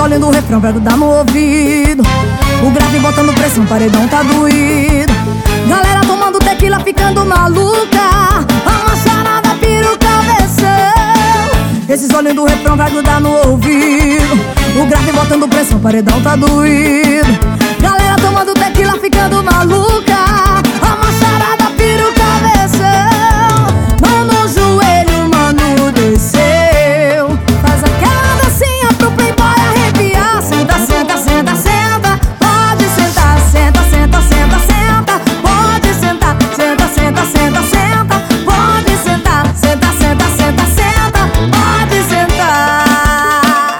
solinho do refrão vai grudar no ouvido. O grave botando pressão, o paredão tá doído. Galera tomando tequila, ficando maluca. A macharada pira o cabeção. Esse solinho do refrão vai grudar no ouvido. O grave botando pressão, o paredão tá doído. Galera tomando tequila, ficando maluca. A macharada pira o cabeção. Mão no joelho, mano, desceu. Faz aquela dancinha pro playboy arrepiar. Senta, senta, senta, senta. Pode sentar, senta, senta, senta, senta. Pode sentar, senta, senta, senta, senta. Pode sentar, senta, senta, senta, senta. Pode sentar.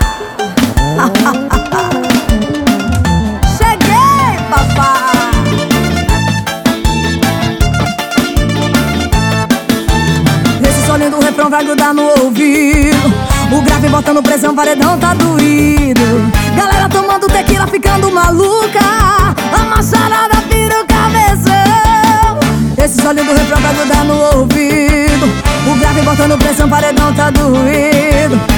Cheguei, papai. Esse solinho do refrão vai grudar no ouvido. O grave botando pressão, o paredão tá doído. Galera tomando tequila, ficando maluca. A macharada pira o cabeção. Esse solinho do refrão vai grudar no ouvido. O grave botando pressão, o paredão tá doído.